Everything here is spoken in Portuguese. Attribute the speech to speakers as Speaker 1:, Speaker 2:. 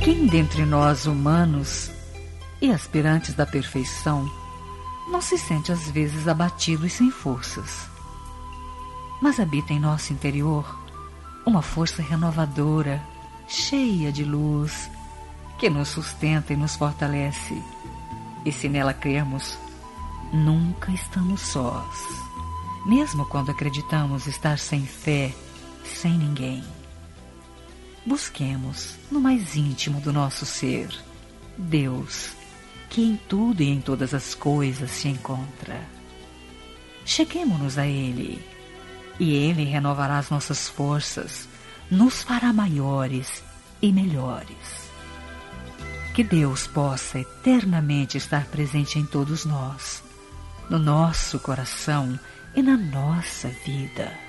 Speaker 1: Quem dentre nós humanos e aspirantes da perfeição não se sente às vezes abatido e sem forças? Mas habita em nosso interior uma força renovadora, cheia de luz, que nos sustenta e nos fortalece. E se nela crermos, nunca estamos sós, mesmo quando acreditamos estar sem fé, sem ninguém. Busquemos no mais íntimo do nosso ser Deus, que em tudo e em todas as coisas se encontra. Cheguemo-nos a Ele, e Ele renovará as nossas forças, nos fará maiores e melhores. Que Deus possa eternamente estar presente em todos nós, no nosso coração e na nossa vida.